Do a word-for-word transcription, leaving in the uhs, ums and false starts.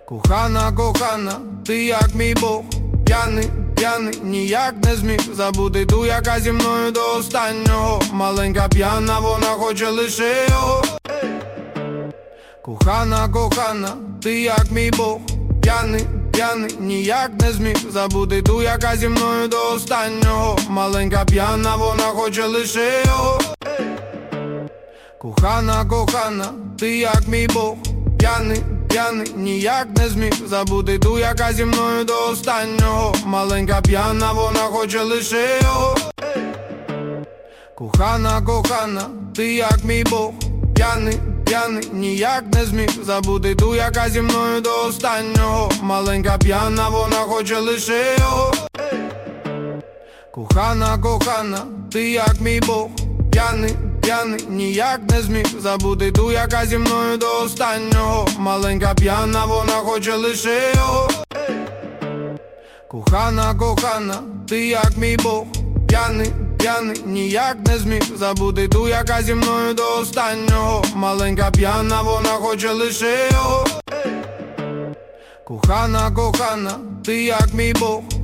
Кохана, кохана, ти як мій Бог. П'яний, п'яний, ніяк не зміг забути ту, яка зі мною до останнього. Маленька п'яна, вона хоче лише його. Кохана, кохана, ти як мій Бог. П'яний, п'яний, ніяк не зміг забути ту, яка зі мною до останнього. Маленька п'яна, вона хоче лише його. Кохана, кохана, ти як мій Бог. П'яний, п'яний, ніяк не зміг забути ту, яка зі мною до останнього. Маленька п'яна, вона хоче лише його. Кохана, кохана, ти як мій Бог. П'яний, п'яний, ніяк не зміг забути ту, яка зі мною до останнього. Маленька п'яна, вона хоче лише його. Кохана, кохана, ти як мій Бог. П'яний, п'яний, ніяк не зміг забути ту, яка зі мною до останнього. Маленька п'яна, вона хоче лише його. Кохана, кохана, ти як мій Бог. П'яний, п'яний, ніяк не зміг забути ту, яка зі мною до останнього. Маленька п'яна, вона хоче лише його. Кохана, кохана, ти як мій Бог.